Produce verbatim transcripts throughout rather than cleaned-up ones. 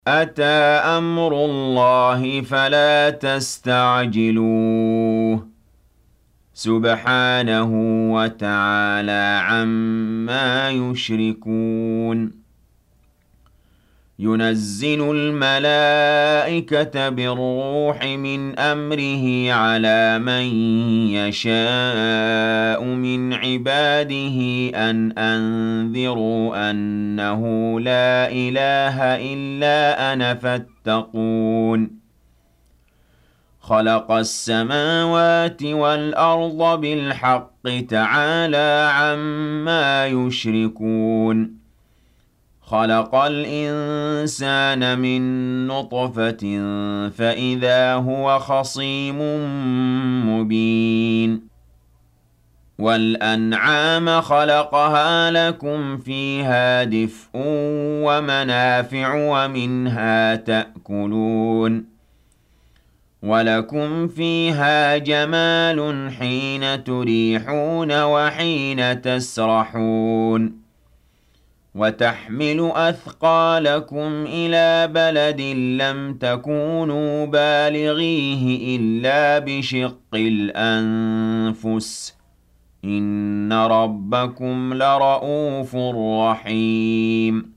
أتى أمر الله فلا تستعجلوه سبحانه وتعالى عما يشركون ينزل الملائكة بالروح من أمره على من يشاء من عباده أن أنذروا أنه لا إله إلا أنا فاتقون خلق السماوات والأرض بالحق تعالى عما يشركون خلق الإنسان من نطفة فإذا هو خصيم مبين والأنعام خلقها لكم فيها دفء ومنافع ومنها تأكلون ولكم فيها جمال حين تريحون وحين تسرحون وتحمل أثقالكم إلى بلد لم تكونوا بالغيه إلا بشق الأنفس إن ربكم لرؤوف رحيم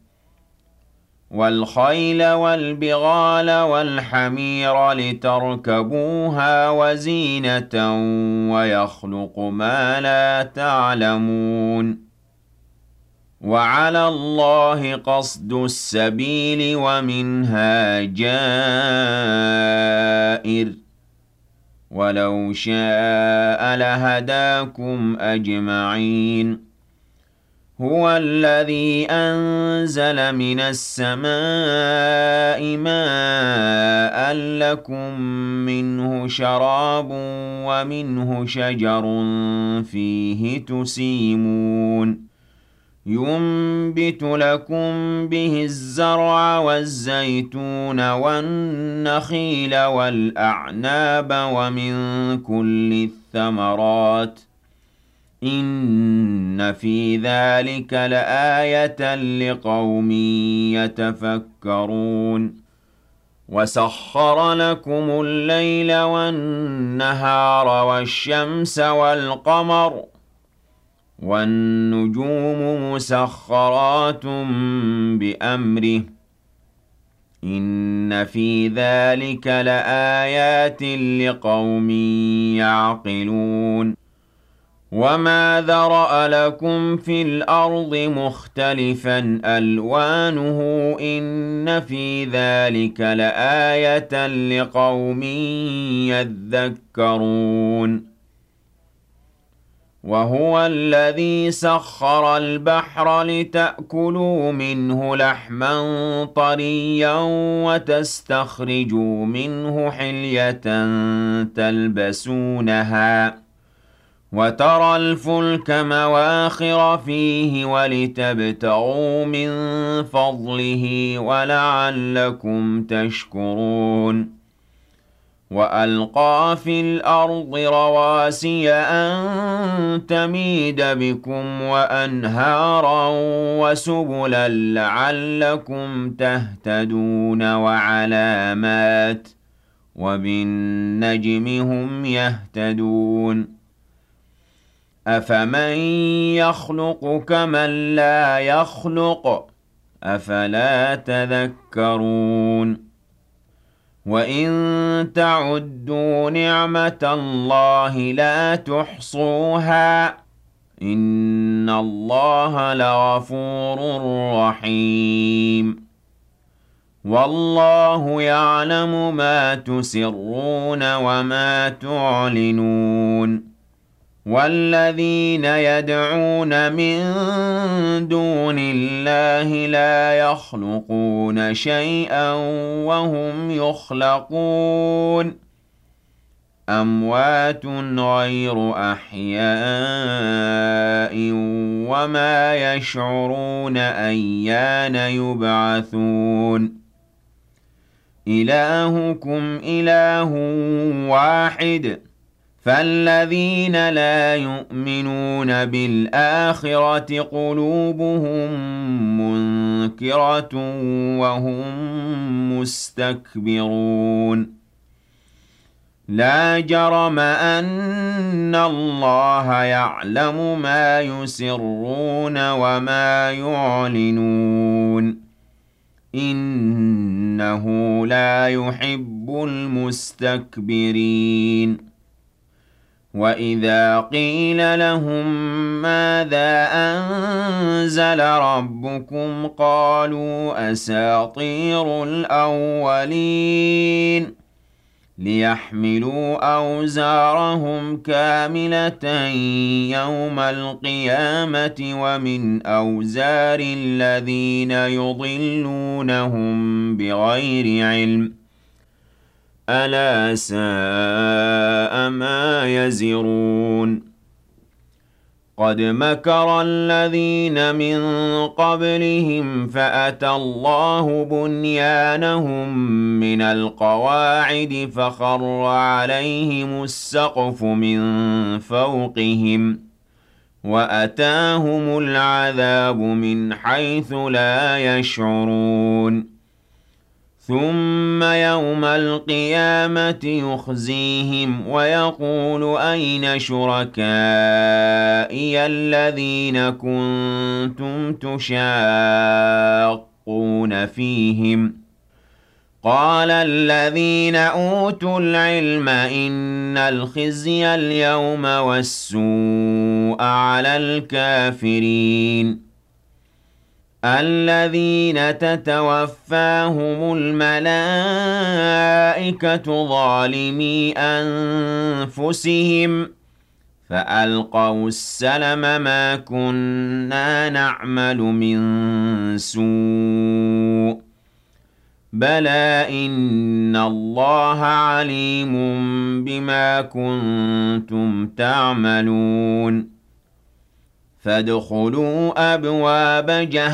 والخيل والبغال والحمير لتركبوها وزينة ويخلق ما لا تعلمون وعلى الله قصد السبيل ومنها جائر ولو شاء لهداكم أجمعين هو الذي أنزل من السماء ماء لكم منه شراب ومنه شجر فيه تسيمون ينبت لكم به الزرع والزيتون والنخيل والأعناب ومن كل الثمرات إن في ذلك لآية لقوم يتفكرون وسخر لكم الليل والنهار والشمس والقمر والنجوم مسخرات بأمره إن في ذلك لآيات لقوم يعقلون وما ذرأ لكم في الأرض مختلفا ألوانه إن في ذلك لآية لقوم يذكرون وهو الذي سخر البحر لتأكلوا منه لحما طريا وتستخرجوا منه حلية تلبسونها وترى الفلك مواخر فيه ولتبتغوا من فضله ولعلكم تشكرون وألقى في الأرض رواسي أن تميد بكم وأنهارا وسبلا لعلكم تهتدون وعلامات وبالنجم هم يهتدون أفمن يخلق كمن لا يخلق أفلا تذكرون وإن تعدوا نعمة الله لا تحصوها إن الله لغفور رحيم والله يعلم ما تسرون وما تعلنون والذين يدعون من دون الله لا يخلقون شيئا وهم يخلقون أموات غير أحياء وما يشعرون أيان يبعثون إلهكم إله واحد فالذين لا يؤمنون بالآخرة قلوبهم منكرة وهم مستكبرون لا جرم أن الله يعلم ما يسرون وما يعلنون إنه لا يحب المستكبرين وإذا قيل لهم ماذا أنزل ربكم قالوا أساطير الأولين ليحملوا أوزارهم كاملة يوم القيامة ومن أوزار الذين يضلونهم بغير علم ألا ساء ما يزرون قد مكر الذين من قبلهم فأتى الله بنيانهم من القواعد فخر عليهم السقف من فوقهم وأتاهم العذاب من حيث لا يشعرون ثم يوم القيامة يخزيهم ويقول أين شركائي الذين كنتم تشاقون فيهم قال الذين أوتوا العلم إن الخزي اليوم والسوء على الكافرين الذين تتوفاهم الملائكة ظالمي أنفسهم فألقوا السلم ما كنا نعمل من سوء بلى إن الله عليم بما كنتم تعملون فادخلوا أبواب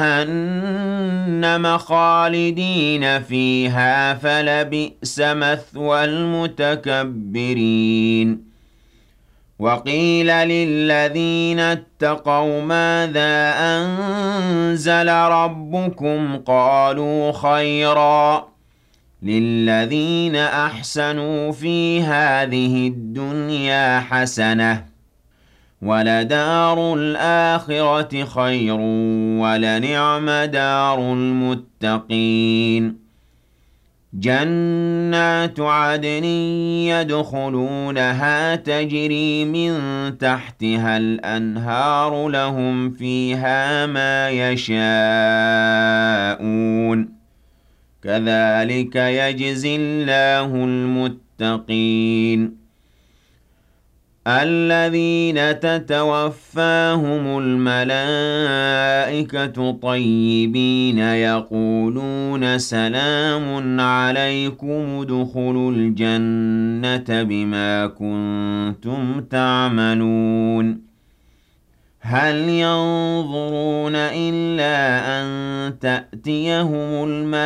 جهنم خالدين فيها فلبئس مثوى المتكبرين وقيل للذين اتقوا ماذا أنزل ربكم قالوا خيرا للذين أحسنوا في هذه الدنيا حسنة ولدار الآخرة خير ولنعم دار المتقين جنات عدن يدخلونها تجري من تحتها الأنهار لهم فيها ما يشاءون كذلك يجزي الله المتقين الذين تتوفاهم الملائكة طيبين يقولون سلام عليكم ادخلوا الجنة بما كنتم تعملون هل ينظرون إلا أن تأتيهم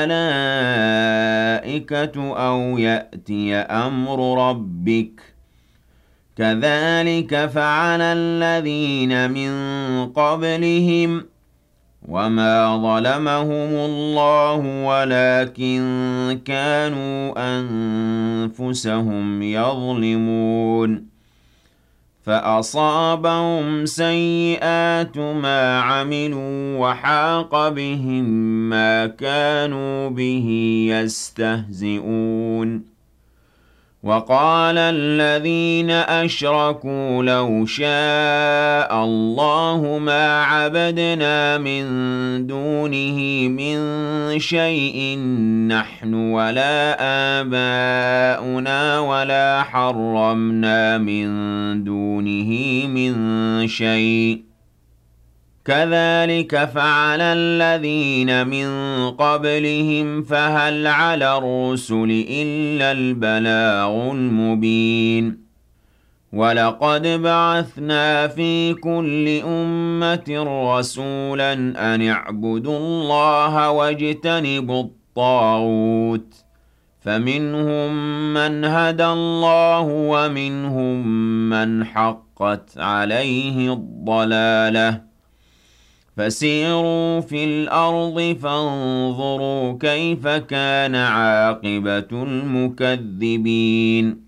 الملائكة أو يأتي أمر ربك كذلك فعل الذين من قبلهم وما ظلمهم الله ولكن كانوا أنفسهم يظلمون فأصابهم سيئات ما عملوا وحاق بهم ما كانوا به يستهزئون وقال الذين أشركوا لو شاء الله ما عبدنا من دونه من شيء نحن ولا آباؤنا ولا حرمنا من دونه من شيء كذلك فعل الذين من قبلهم فهل على الرسل إلا البلاغ المبين ولقد بعثنا في كل أمة رسولا أن اعبدوا الله واجتنبوا الطاغوت فمنهم من هدى الله ومنهم من حقت عليه الضلالة فسيروا في الأرض فانظروا كيف كان عاقبة المكذبين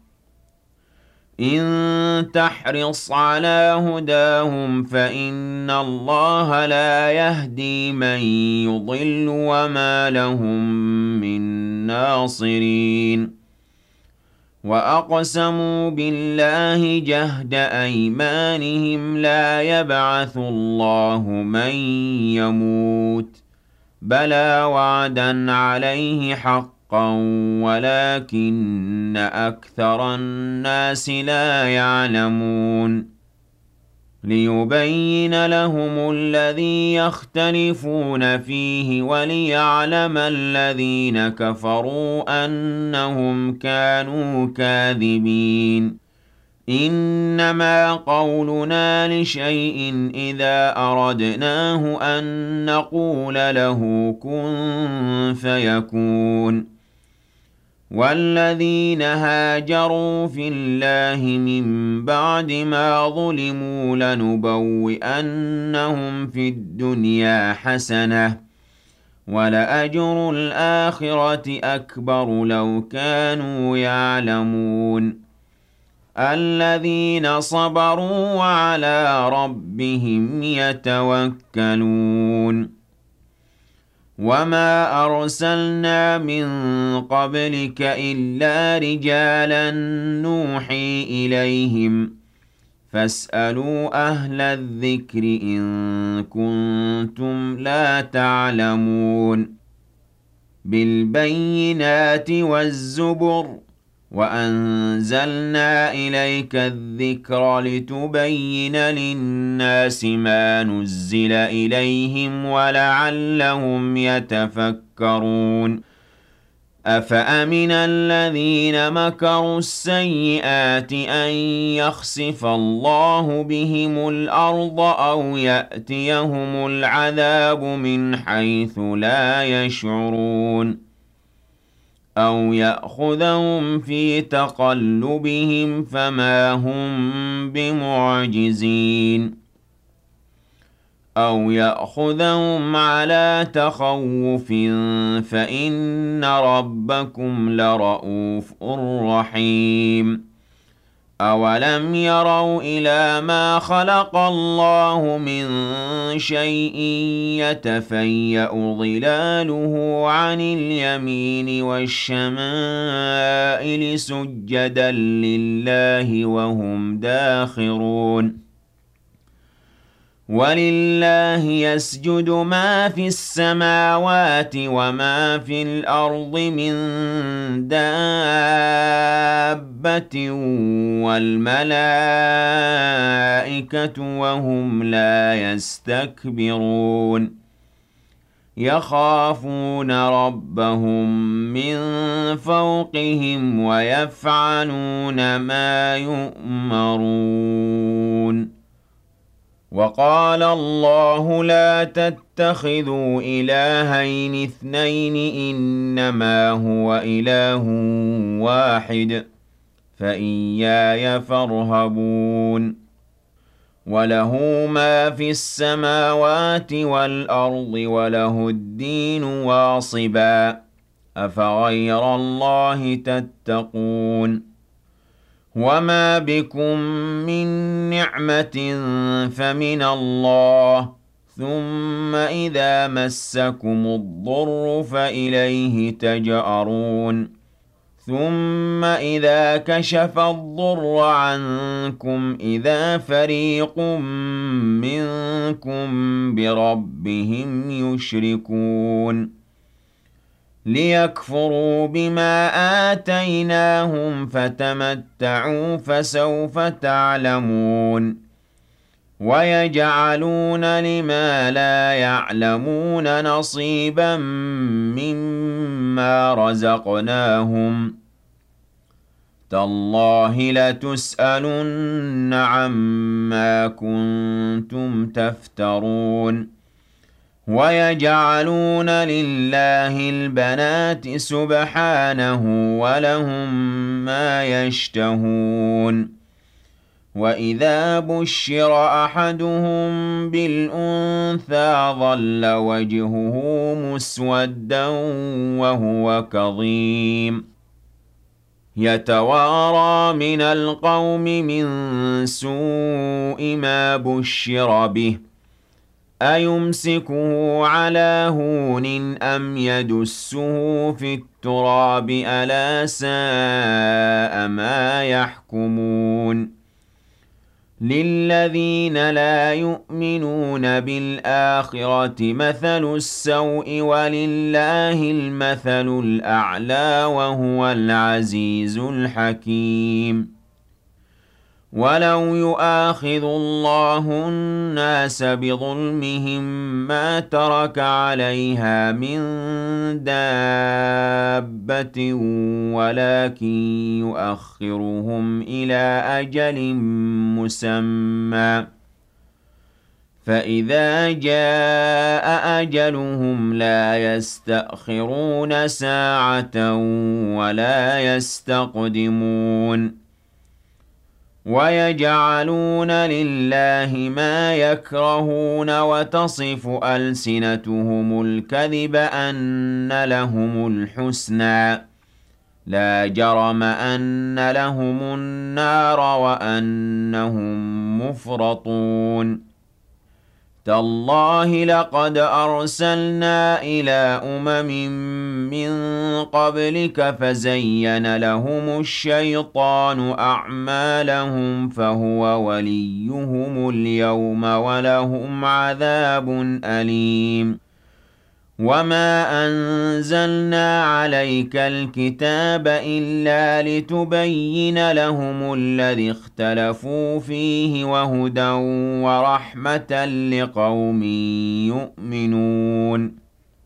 إن تحرص على هداهم فإن الله لا يهدي من يضل وما لهم من ناصرين وأقسموا بالله جهد أيمانهم لا يبعث الله من يموت بلى وعدا عليه حقا ولكن أكثر الناس لا يعلمون ليبين لهم الذي يختلفون فيه وليعلم الذين كفروا أنهم كانوا كاذبين إنما قولنا لشيء إذا أردناه أن نقول له كن فيكون والذين هاجروا في الله من بعد ما ظلموا لنبوئنهم في الدنيا حسنة ولأجر الآخرة أكبر لو كانوا يعلمون الذين صبروا وعلى ربهم يتوكلون وما أرسلنا من قبلك إلا رجالا نوحي إليهم فاسألوا أهل الذكر إن كنتم لا تعلمون بالبينات والزبر وأنزلنا إليك الذكر لتبين للناس ما نزل إليهم ولعلهم يتفكرون أفأمن الذين مكروا السيئات أن يخسف الله بهم الأرض أو يأتيهم العذاب من حيث لا يشعرون أو يأخذهم في تقلبهم فما هم بمعجزين أو يأخذهم على تخوف فإن ربكم لرؤوف رحيم أولم يروا إلى ما خلق الله من شيء يتفيأ ظلاله عن اليمين والشمائل سجدا لله وهم داخرون ولله يسجد ما في السماوات وما في الأرض من دابة والملائكة وهم لا يستكبرون يخافون ربهم من فوقهم ويفعلون ما يؤمرون وقال الله لا تتخذوا إلهين اثنين إنما هو إله واحد فإياي فارهبون وله ما في السماوات والأرض وله الدين واصبا أفغير الله تتقون وما بكم من نعمة فمن الله ثم إذا مسكم الضر فإليه تجأرون ثم إذا كشف الضر عنكم إذا فريق منكم بربهم يشركون ليكفروا بما آتيناهم فتمتعوا فسوف تعلمون ويجعلون لما لا يعلمون نصيبا مما رزقناهم تالله لتسألن عما كنتم تفترون وَيَجْعَلُونَ لِلَّهِ الْبَنَاتِ سُبْحَانَهُ وَلَهُم مَّا يَشْتَهُونَ وَإِذَا بُشِّرَ أَحَدُهُم بِالْأُنثَىٰ ظَلَّ وَجْهُهُ مُسْوَدًّا وَهُوَ كَظِيمٌ يَتَوَارَىٰ مِنَ الْقَوْمِ مِن سُوءِ مَا بُشِّرَ بِهِ أَيُمْسِكُهُ عَلَىٰ هُونٍ أَمْ يَدُسُّهُ فِي التُّرَابِ ۗ أَلَا سَاءَ مَا يَحْكُمُونَ لِلَّذِينَ لَا يُؤْمِنُونَ بِالْآخِرَةِ مَثَلُ السَّوْءِ ۖ وَلِلَّهِ الْمَثَلُ الْأَعْلَىٰ ۚ وَهُوَ الْعَزِيزُ الْحَكِيمُ وَلَوْ يُؤَاخِذُ اللَّهُ النَّاسَ بِظُلْمِهِم مَّا تَرَكَ عَلَيْهَا مِن دَابَّةٍ وَلَٰكِن يُؤَخِّرُهُمْ إِلَىٰ أَجَلٍ مُّسَمًّى ۖ فَإِذَا جَاءَ أَجَلُهُمْ لَا يَسْتَأْخِرُونَ سَاعَةً ۖ وَلَا يَسْتَقْدِمُونَ وَيَجْعَلُونَ لِلَّهِ مَا يَكْرَهُونَ وَتَصِفُ أَلْسِنَتُهُمُ الْكَذِبَ أَنَّ لَهُمُ الْحُسْنَىٰ ۖ لَا جَرَمَ أَنَّ لَهُمُ النَّارَ وَأَنَّهُم مُّفْرَطُونَ تَاللَّهِ لَقَدْ أَرْسَلْنَا إِلَىٰ أُمَمٍ مِّن قَبْلِكَ فَزَيَّنَ لَهُمُ الشَّيْطَانُ أَعْمَالَهُمْ فَهُوَ وَلِيُّهُمُ الْيَوْمَ وَلَهُمْ عَذَابٌ أَلِيمٌ وَمَا أَنزَلْنَا عَلَيْكَ الْكِتَابَ إِلَّا لِتُبَيِّنَ لَهُمُ الَّذِي اخْتَلَفُوا فِيهِ وَهُدًى وَرَحْمَةً لِّقَوْمٍ يُؤْمِنُونَ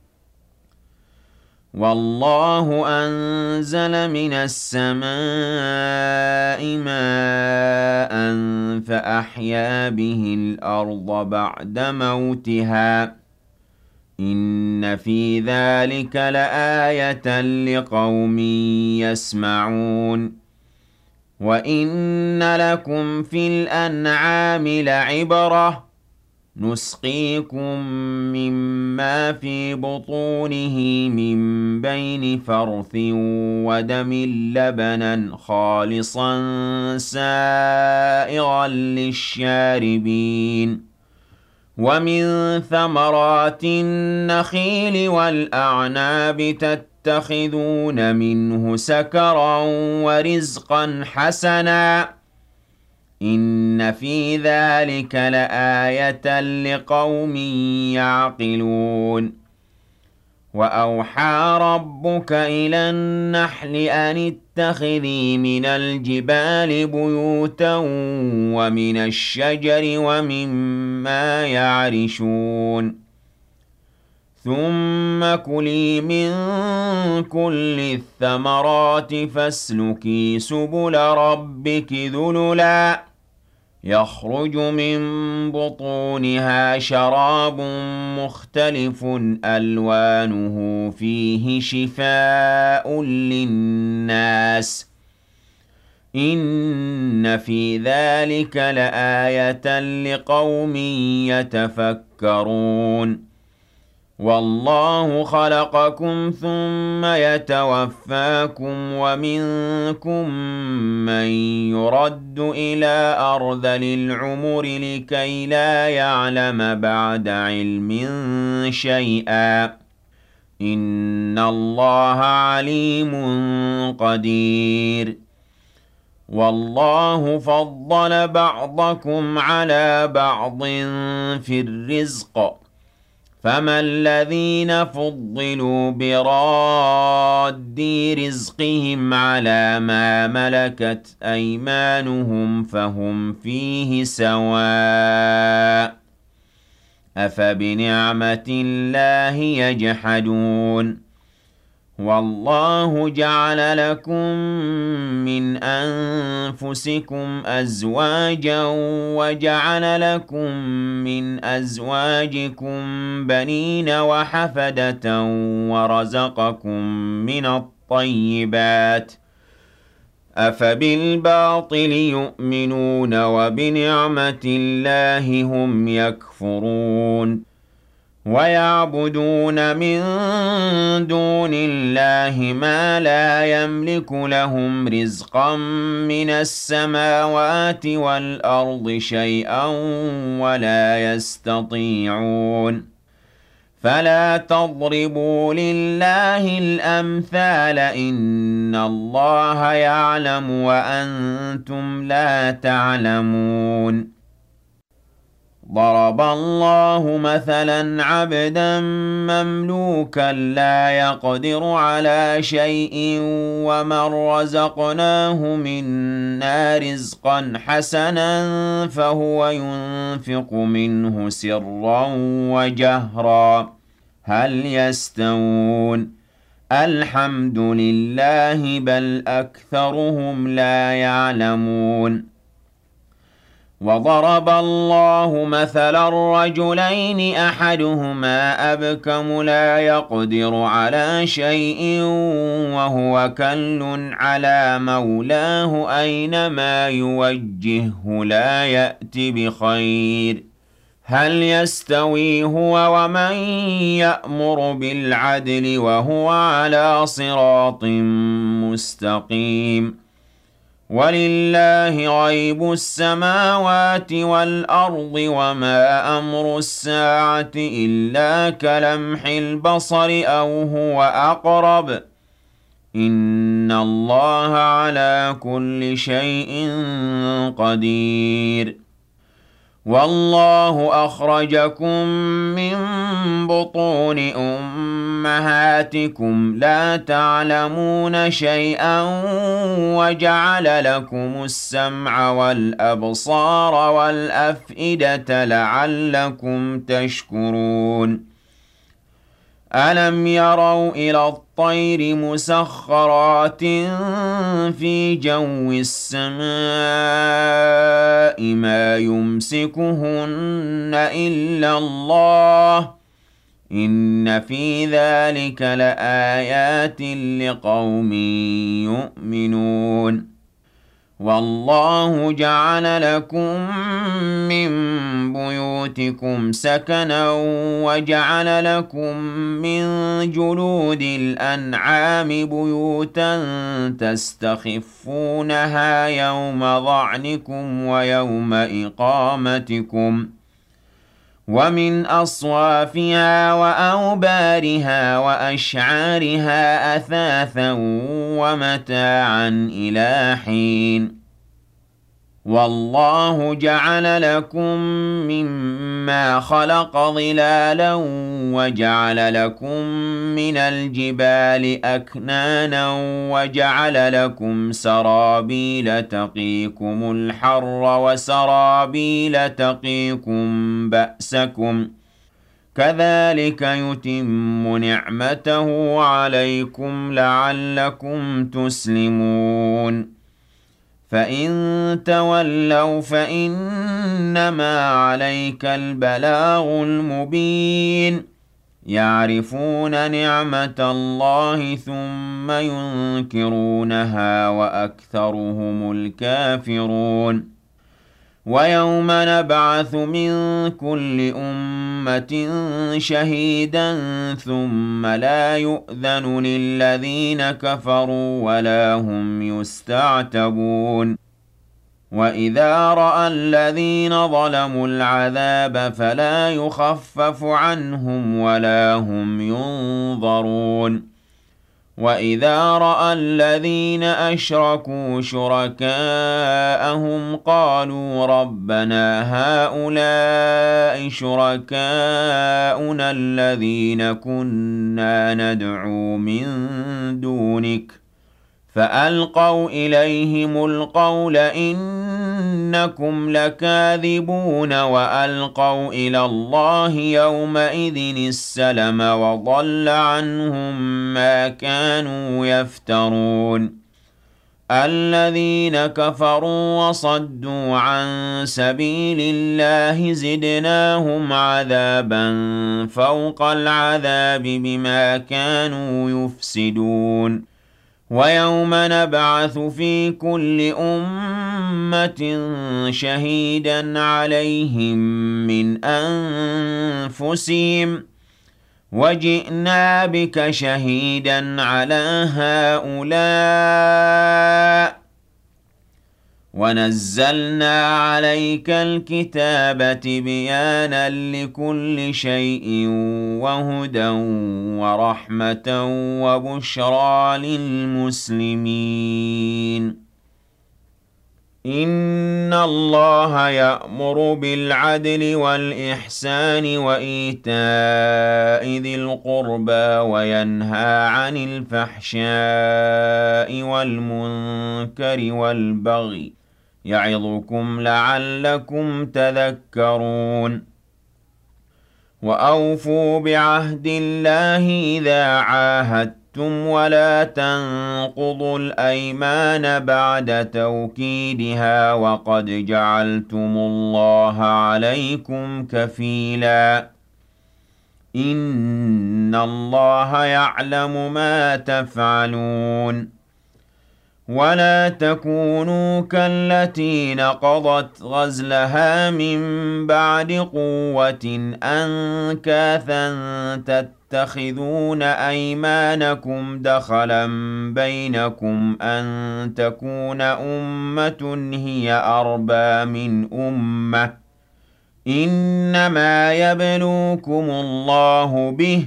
وَاللَّهُ أَنزَلَ مِنَ السَّمَاءِ مَاءً فَأَحْيَا بِهِ الْأَرْضَ بَعْدَ مَوْتِهَا ۚ إِنَّ فِي ذَٰلِكَ لَآيَةً لِّقَوْمٍ يَسْمَعُونَ وَإِنَّ لَكُمْ فِي الْأَنْعَامِ لَعِبْرَةً ۖ نُّسْقِيكُم مِّمَّا فِي بُطُونِهِ مِن بَيْنِ فَرْثٍ وَدَمٍ لَّبَنًا خَالِصًا سَائِغًا لِّلشَّارِبِينَ وَمِن ثَمَرَاتِ النَّخِيلِ وَالْأَعْنَابِ تَتَّخِذُونَ مِنْهُ سَكَرًا وَرِزْقًا حَسَنًا ۗ إِنَّ فِي ذَٰلِكَ لَآيَةً لِّقَوْمٍ يَعْقِلُونَ وَأَوْحَىٰ رَبُّكَ إِلَى النَّحْلِ أَنِ اتَّخِذِي مِنَ الْجِبَالِ بُيُوتًا وَمِنَ الشَّجَرِ وَمِمَّا يَعْرِشُونَ ثُمَّ كُلِي مِن كُلِّ الثَّمَرَاتِ فَاسْلُكِي سُبُلَ رَبِّكِ ذُلُلًا يَخْرُجُ مِن بُطُونِهَا شَرَابٌ مُّخْتَلِفٌ أَلْوَانُهُ فِيهِ شِفَاءٌ لِّلنَّاسِ ۗ إِنَّ فِي ذَٰلِكَ لَآيَةً لِّقَوْمٍ يَتَفَكَّرُونَ وَاللَّهُ خَلَقَكُمْ ثُمَّ يَتَوَفَّاكُمْ ۖ وَمِنكُم مَّن يُرَدُّ إِلَىٰ أَرْذَلِ الْعُمُرِ لِكَيْ لَا يَعْلَمَ بَعْدَ عِلْمٍ شَيْئًا ۚ إِنَّ اللَّهَ عَلِيمٌ قَدِيرٌ وَاللَّهُ فَضَّلَ بَعْضَكُمْ عَلَىٰ بَعْضٍ فِي الرِّزْقِ ۚ فَمَا الَّذِينَ فُضِّلُوا بِرَادِّي رِزْقِهِمْ عَلَىٰ مَا مَلَكَتْ أَيْمَانُهُمْ فَهُمْ فِيهِ سَوَاءٌ ۚ أَفَبِنِعْمَةِ اللَّهِ يَجْحَدُونَ وَاللَّهُ جَعَلَ لَكُم مِّنْ أَنفُسِكُمْ أَزْوَاجًا وَجَعَلَ لَكُم مِّنْ أَزْوَاجِكُم بَنِينَ وَحَفَدَةً وَرَزَقَكُم مِّنَ الطَّيِّبَاتِ ۚ أَفَبِالْبَاطِلِ يُؤْمِنُونَ وَبِنِعْمَةِ اللَّهِ هُمْ يَكْفُرُونَ وَيَعْبُدُونَ مِن دُونِ اللَّهِ مَا لَا يَمْلِكُ لَهُمْ رِزْقًا مِّنَ السَّمَاوَاتِ وَالْأَرْضِ شَيْئًا وَلَا يَسْتَطِيعُونَ فَلَا تَضْرِبُوا لِلَّهِ الْأَمْثَالَ ۚ إِنَّ اللَّهَ يَعْلَمُ وَأَنتُمْ لَا تَعْلَمُونَ ضَرَبَ اللَّهُ مَثَلًا عَبْدًا مَّمْلُوكًا لَّا يَقْدِرُ عَلَىٰ شَيْءٍ وَمَن رَّزَقْنَاهُ مِنَّا رِزْقًا حَسَنًا فَهُوَ يُنفِقُ مِنْهُ سِرًّا وَجَهْرًا ۖ هَلْ يَسْتَوُونَ ۚ الْحَمْدُ لِلَّهِ ۚ بَلْ أَكْثَرُهُمْ لَا يَعْلَمُونَ وَضَرَبَ اللَّهُ مَثَلًا رَّجُلَيْنِ أَحَدُهُمَا أَبْكَمُ لَا يَقْدِرُ عَلَىٰ شَيْءٍ وَهُوَ كَلٌّ عَلَىٰ مَوْلَاهُ أَيْنَمَا يُوَجِّههُّ لَا يَأْتِ بِخَيْرٍ ۖ هَلْ يَسْتَوِي هُوَ وَمَن يَأْمُرُ بِالْعَدْلِ وَهُوَ عَلَىٰ صِرَاطٍ مُّسْتَقِيمٍ وَلِلَّهِ غَيْبُ السَّمَاوَاتِ وَالْأَرْضِ ۚ وَمَا أَمْرُ السَّاعَةِ إِلَّا كَلَمْحِ الْبَصَرِ أَوْ هُوَ أَقْرَبُ ۚ إِنَّ اللَّهَ عَلَىٰ كُلِّ شَيْءٍ قَدِيرٌ وَاللَّهُ أَخْرَجَكُم مِّن بُطُونِ أُمَّهَاتِكُمْ لَا تَعْلَمُونَ شَيْئًا وَجَعَلَ لَكُمُ السَّمْعَ وَالْأَبْصَارَ وَالْأَفْئِدَةَ لَعَلَّكُمْ تَشْكُرُونَ أَلَمْ يَرَوْا إِلَى الطَّيْرِ مُسَخَّرَاتٍ فِي جَوِّ السَّمَاءِ مَا يُمْسِكُهُنَّ إِلَّا اللَّهُ ۗ إِنَّ فِي ذَٰلِكَ لَآيَاتٍ لِّقَوْمٍ يُؤْمِنُونَ وَاللَّهُ جَعَلَ لَكُم مِّن بُيُوتِكُمْ سَكَنًا وَجَعَلَ لَكُم مِّن جُلُودِ الْأَنْعَامِ بُيُوتًا تَسْتَخِفُّونَهَا يَوْمَ ظَعْنِكُمْ وَيَوْمَ إِقَامَتِكُمْ ۖ وَمِنْ أَصْوَافِهَا وَأَوْبَارِهَا وَأَشْعَارِهَا أَثَاثًا وَمَتَاعًا إِلَىٰ حِينٍ وَاللَّهُ جَعَلَ لَكُم مِّمَّا خَلَقَ ظِلَالًا وَجَعَلَ لَكُم مِّنَ الْجِبَالِ أَكْنَانًا وَجَعَلَ لَكُمْ سَرَابِيلَ تَقِيكُمُ الْحَرَّ وَسَرَابِيلَ تَقِيكُم بَأْسَكُمْ ۚ كَذَٰلِكَ يُتِمُّ نِعْمَتَهُ عَلَيْكُمْ لَعَلَّكُمْ تُسْلِمُونَ فَإِن تَوَلَّوْا فَإِنَّمَا عَلَيْكَ الْبَلَاغُ الْمُبِينُ يَعْرِفُونَ نِعْمَتَ اللَّهِ ثُمَّ يُنكِرُونَهَا وَأَكْثَرُهُمُ الْكَافِرُونَ وَيَوْمَ نَبْعَثُ مِن كُلِّ أُمَّةٍ شَهِيدًا ثُمَّ لَا يُؤْذَنُ لِلَّذِينَ كَفَرُوا وَلَا هُمْ يُسْتَعْتَبُونَ وَإِذَا رَأَى الَّذِينَ ظَلَمُوا الْعَذَابَ فَلَا يُخَفَّفُ عَنْهُمْ وَلَا هُمْ يُنظَرُونَ وَإِذَا رَأَى الَّذِينَ أَشْرَكُوا شُرَكَاءَهُمْ قَالُوا رَبَّنَا هَٰؤُلَاءِ شُرَكَاؤُنَا الَّذِينَ كُنَّا نَدْعُو مِن دُونِكَ ۖ فَأَلْقَوْا إِلَيْهِمُ الْقَوْلَ إِنَّ إنكم لكاذبون وألقوا إلى الله يومئذ السلم وضل عنهم ما كانوا يفترون الذين كفروا وصدوا عن سبيل الله زدناهم عذابا فوق العذاب بما كانوا يفسدون ويوم نبعث في كل أمة شهيدا عليهم من أنفسهم وجئنا بك شهيدا على هؤلاء ونزلنا عليك الكتاب تبيانا لكل شيء وهدى ورحمة وبشرى للمسلمين إن الله يأمر بالعدل والإحسان وإيتاء ذي القربى وينهى عن الفحشاء والمنكر والبغي يعظكم لعلكم تذكرون وأوفوا بعهد الله إذا عاهدتم ولا تنقضوا الأيمان بعد توكيدها وقد جعلتم الله عليكم كفيلا إن الله يعلم ما تفعلون ولا تكونوا كالتي نقضت غزلها من بعد قوة أنكاثا تتخذون أيمانكم دخلا بينكم أن تكون أمة هي أربى من أمة إنما يبلوكم الله به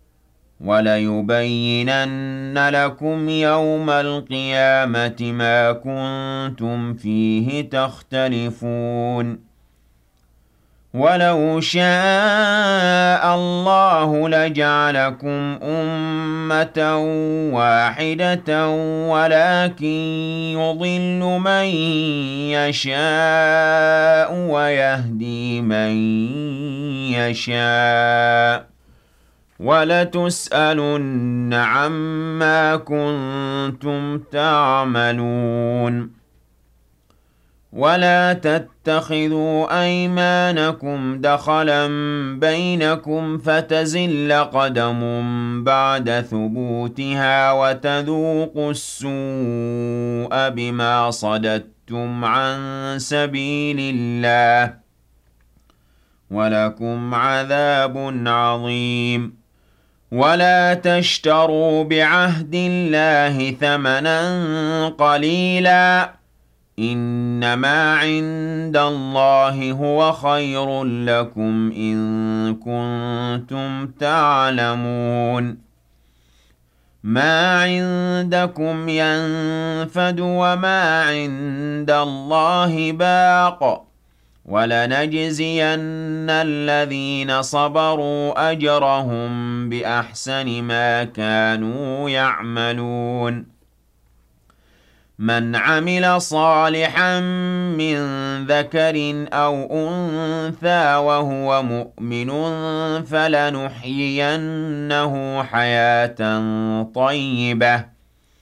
وليبينن لكم يوم القيامة ما كنتم فيه تختلفون ولو شاء الله لجعلكم أمة واحدة ولكن يضل من يشاء ويهدي من يشاء وَلَتُسْأَلُنَّ عَمَّا كُنتُمْ تَعْمَلُونَ وَلَا تَتَّخِذُوا أَيْمَانَكُمْ دَخَلًا بَيْنَكُمْ فَتَزِلَّ قَدَمٌ بَعْدَ ثُبُوتِهَا وَتَذُوقُوا السُّوءَ بِمَا صَدَدتُّمْ عَن سَبِيلِ اللَّهِ وَلَكُمْ عَذَابٌ عَظِيمٌ وَلَا تَشْتَرُوا بِعَهْدِ اللَّهِ ثَمَنًا قَلِيلًا إِنَّمَا عِندَ اللَّهِ هُوَ خَيْرٌ لَّكُمْ إِن كُنتُمْ تَعْلَمُونَ مَا عِندَكُمْ يَنفَدُ وَمَا عِندَ اللَّهِ بَاقٍ وَلَنَجْزِيَنَّ الَّذِينَ صَبَرُوا أَجْرَهُم بِأَحْسَنِ مَا كَانُوا يَعْمَلُونَ مَنْ عَمِلَ صَالِحًا مِّن ذَكَرٍ أَوْ أُنثَىٰ وَهُوَ مُؤْمِنٌ فَلَنُحْيِيَنَّهُ حَيَاةً طَيِّبَةً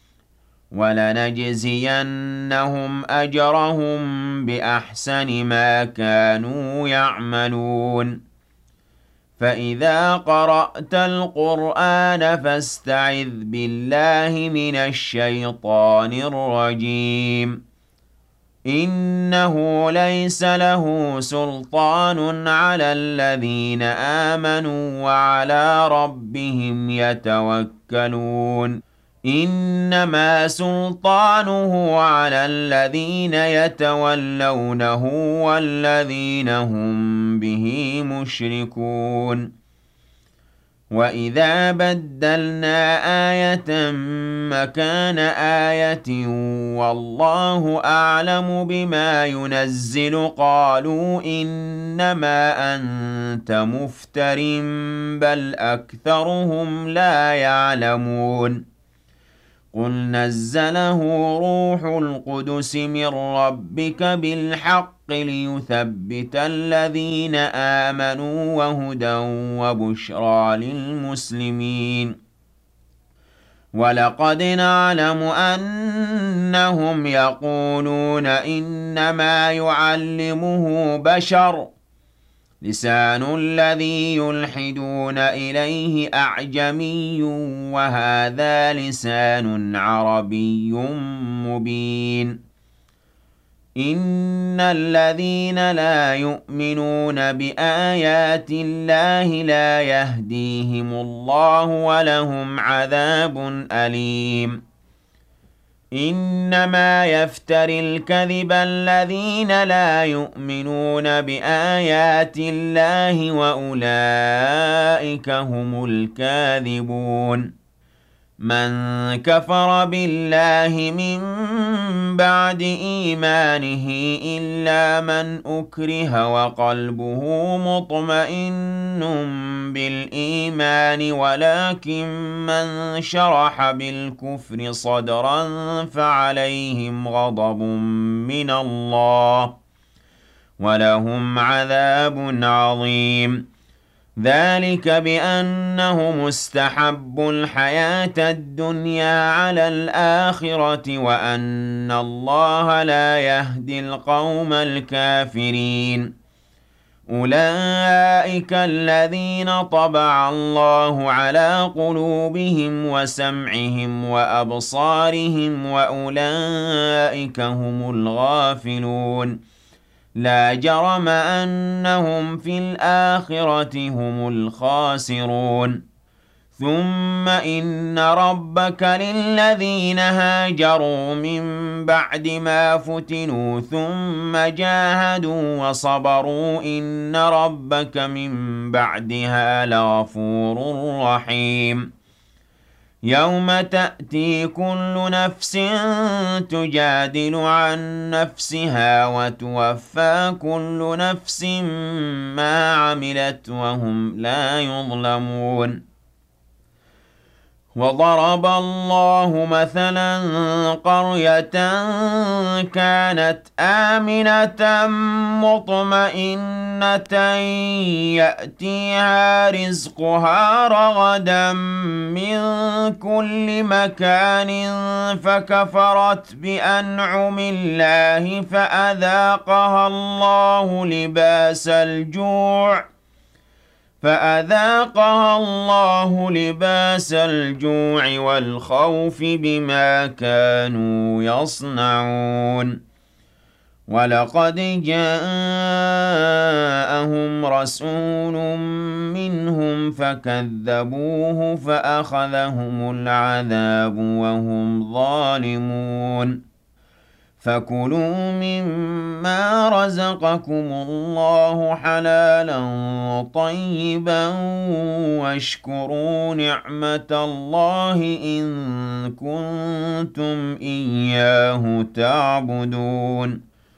وَلَنَجْزِيَنَّهُمْ أَجْرَهُم بِأَحْسَنِ مَا كَانُوا يَعْمَلُونَ فَإِذَا قَرَأْتَ الْقُرْآنَ فَاسْتَعِذْ بِاللَّهِ مِنَ الشَّيْطَانِ الرَّجِيمِ إِنَّهُ لَيْسَ لَهُ سُلْطَانٌ عَلَى الَّذِينَ آمَنُوا وَعَلَىٰ رَبِّهِمْ يَتَوَكَّلُونَ إِنَّمَا سُلْطَانُهُ عَلَى الَّذِينَ يَتَوَلَّوْنَهُ وَالَّذِينَ هُم بِهِ مُشْرِكُونَ وَإِذَا بَدَّلْنَا آيَةً مَّكَانَ آيَةٍ وَاللَّهُ أَعْلَمُ بِمَا يُنَزِّلُ قَالُوا إِنَّمَا أَنتَ مُفْتَرٍ بَلْ أَكْثَرُهُمْ لَا يَعْلَمُونَ قُلْ نَزَّلَهُ رُوحُ الْقُدُسِ مِنْ رَبِّكَ بِالْحَقِّ لِيُثَبِّتَ الَّذِينَ آمَنُوا وَهُدًى وَبُشْرَى لِلْمُسْلِمِينَ وَلَقَدْ نَعْلَمُ أَنَّهُمْ يَقُولُونَ إِنَّمَا يُعَلِّمُهُ بَشَرٌ لِسَانُ الَّذِي يُلْحِدُونَ إِلَيْهِ أَعْجَمِيٌّ وَهَذَا لِسَانٌ عَرَبِيٌّ مُبِينٌ إِنَّ الَّذِينَ لَا يُؤْمِنُونَ بِآيَاتِ اللَّهِ لَا يَهْدِيهِمُ اللَّهُ وَلَهُمْ عَذَابٌ أَلِيمٌ إِنَّمَا يَفْتَرِي الْكَذِبَ الَّذِينَ لَا يُؤْمِنُونَ بِآيَاتِ اللَّهِ وَأُولَئِكَ هُمُ الْكَاذِبُونَ مَنْ كَفَرَ بِاللَّهِ مِنْ بَعْدِ إِيمَانِهِ إِلَّا مَنْ أُكْرِهَ وَقَلْبُهُ مُطْمَئِنٌّ بِالْإِيمَانِ وَلَكِنْ مَنْ شَرَحَ بِالْكُفْرِ صَدْرًا فَعَلَيْهِمْ غَضَبٌ مِنَ اللَّهِ وَلَهُمْ عَذَابٌ عَظِيمٌ ذَلِكَ بِأَنَّهُمُ اسْتَحَبُّوا الْحَيَاةَ الدُّنْيَا عَلَى الْآخِرَةِ وَأَنَّ اللَّهَ لَا يَهْدِي الْقَوْمَ الْكَافِرِينَ أُولَئِكَ الَّذِينَ طَبَعَ اللَّهُ عَلَى قُلُوبِهِمْ وَسَمْعِهِمْ وَأَبْصَارِهِمْ وَأُولَئِكَ هُمُ الْغَافِلُونَ لا جرم أنهم في الآخرة هم الخاسرون ثم إن ربك للذين هاجروا من بعد ما فتنوا ثم جاهدوا وصبروا إن ربك من بعدها لغفور رحيم يوم تأتي كل نفس تجادل عن نفسها وتوفى كل نفس ما عملت وهم لا يظلمون وضرب الله مثلا قرية كانت آمنة مطمئنة يأتيها رزقها رغدا من كل مكان فكفرت بأنعم الله فأذاقها الله لباس الجوع فأذاقها الله لباس الجوع والخوف بما كانوا يصنعون ولقد جاءهم رسول منهم فكذبوه فأخذهم العذاب وهم ظالمون فكلوا مما رزقكم الله حلالا طيبا واشكروا نعمة الله إن كنتم إياه تعبدون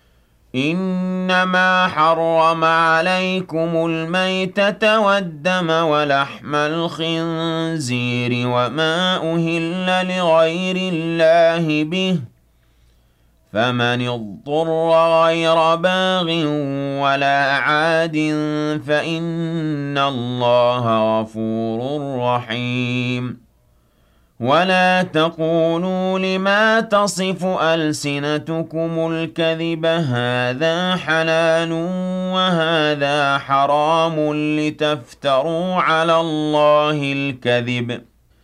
إنما حرم عليكم الميتة والدم ولحم الخنزير وما أهل لغير الله به فمن اضطر غير باغ ولا عاد فإن الله غفور رحيم ولا تقولوا لما تصف ألسنتكم الكذب هذا حلال وهذا حرام لتفتروا على الله الكذب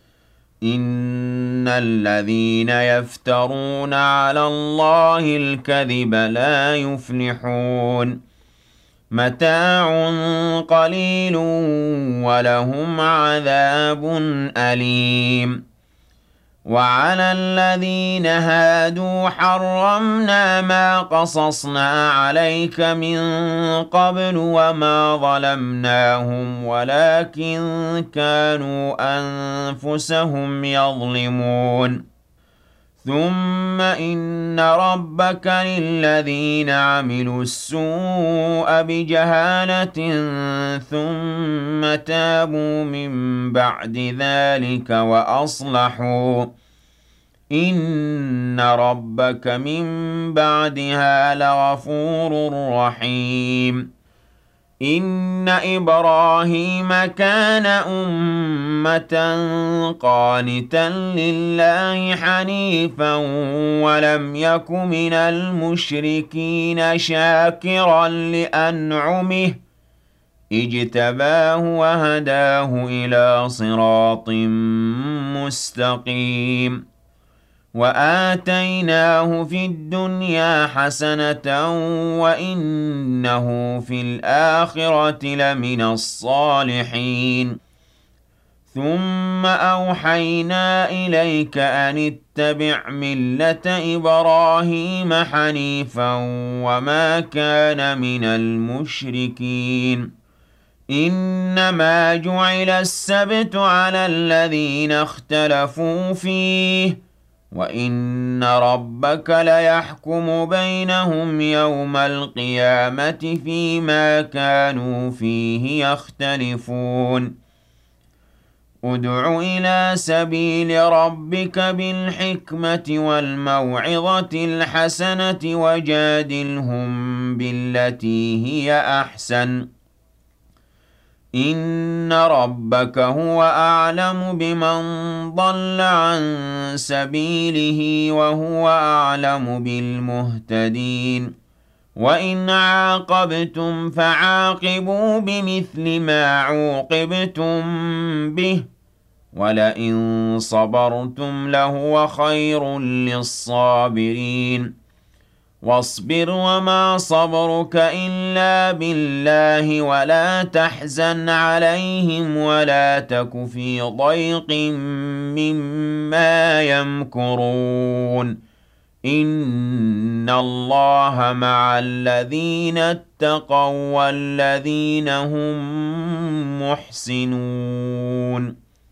إن الذين يفترون على الله الكذب لا يفلحون متاع قليل ولهم عذاب أليم وعلى الذين هادوا حرمنا ما قصصنا عليك من قبل وما ظلمناهم ولكن كانوا أنفسهم يظلمون ثم إن ربك للذين عملوا السوء بجهالة ثم تابوا من بعد ذلك وأصلحوا إِنَّ رَبَّكَ مِن بَعْدِهَا لَغَفُورٌ رَّحِيمٌ إِنَّ إِبْرَاهِيمَ كَانَ أُمَّةً قَانِتًا لِّلَّهِ حَنِيفًا وَلَمْ يَكُ مِنَ الْمُشْرِكِينَ شَاكِرًا لِّأَنْعُمِهِ اجْتَبَاهُ وَهَدَاهُ إِلَىٰ صِرَاطٍ مُّسْتَقِيمٍ وَآتَيْنَاهُ فِي الدُّنْيَا حَسَنَةً وَإِنَّهُ فِي الْآخِرَةِ لَمِنَ الصَّالِحِينَ ثُمَّ أَوْحَيْنَا إِلَيْكَ أَنِ اتَّبِعْ مِلَّةَ إِبْرَاهِيمَ حَنِيفًا وَمَا كَانَ مِنَ الْمُشْرِكِينَ إِنَّمَا جُعِلَ السَّبْتُ عَلَى الَّذِينَ اخْتَلَفُوا فِيهِ وَإِنَّ رَبَّكَ لَيَحْكُمُ بَيْنَهُمْ يَوْمَ الْقِيَامَةِ فِيمَا كَانُوا فِيهِ يَخْتَلِفُونَ ادْعُ إِلَىٰ سَبِيلِ رَبِّكَ بِالْحِكْمَةِ وَالْمَوْعِظَةِ الْحَسَنَةِ وَجَادِلْهُم بِالَّتِي هِيَ أَحْسَنُ إِنَّ رَبَّكَ هُوَ أَعْلَمُ بِمَن ضَلَّ عَن سَبِيلِهِ وَهُوَ أَعْلَمُ بِالْمُهْتَدِينَ وَإِنْ عَاقَبْتُمْ فَعَاقِبُوا بِمِثْلِ مَا عُوقِبْتُم بِهِ وَلَئِن صَبَرْتُمْ لَهُوَ خَيْرٌ لِّلصَّابِرِينَ وَاصْبِرْ وَمَا صَبْرُكَ إِلَّا بِاللَّهِ وَلَا تَحْزَنْ عَلَيْهِمْ وَلَا تَكُ فِي ضَيْقٍ مِّمَّا يَمْكُرُونَ إِنَّ اللَّهَ مَعَ الَّذِينَ اتَّقَوا وَّالَّذِينَ هُم مُّحْسِنُونَ